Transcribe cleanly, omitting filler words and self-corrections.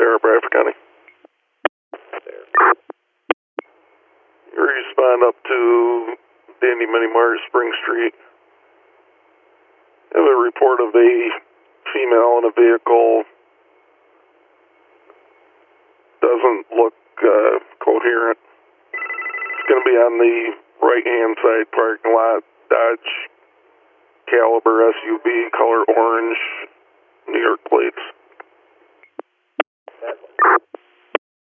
Sarah, Bradford County. You respond up to Dandy Mini Mart, Spring Street. I have a report of a female in a vehicle. Doesn't look coherent. It's going to be on the right-hand side parking lot. Dodge Caliber SUV, color orange, New York plates.